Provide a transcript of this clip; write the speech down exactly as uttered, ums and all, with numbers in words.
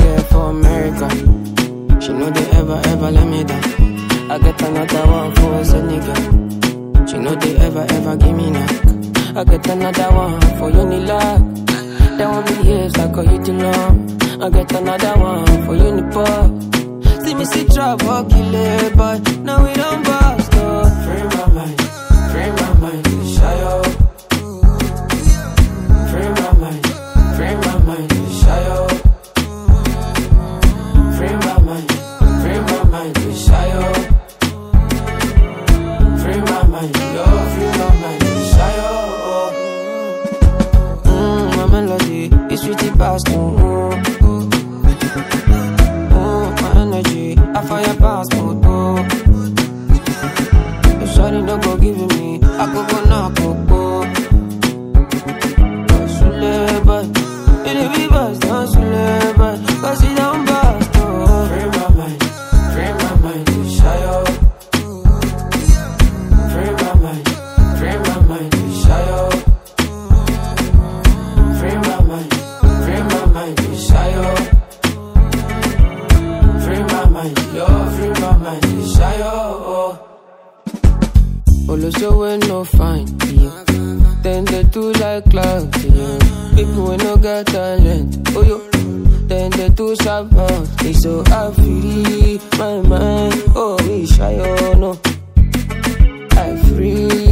girl for America. She know they ever, ever let me down. I get another one for Senegal. She know they ever, ever give me knock. I get another one for Unilag. That one be years like a you too long. I get another one for Unipop. See me see trouble, kill it, but now we don't bust up. Free my mind, free my mind, shy up. Free my mind, free my mind, shy up. Free my mind, free my mind, shy up. Free my mind, yo, free my mind, shy up. Mmm, my melody is sweetie past, mm, mm, my energy, I fire past, oh, oh. If shawty no go give me, I go go knock, oh, oh. Suleba, it be bust, don't suleba, cause it don't bust, oh. Free my mind, free my mind, shy up. Free my mind, free my mind, shy up. Free my mind, free my mind, shy up. Free my mind, yo, free my mind, shy up. Olo so we no fine, yeah. Then they do like clouds, yeah. People we no get talent, oh yo. Then they do sharp out, they so I free my mind, oh we shy, oh no. I free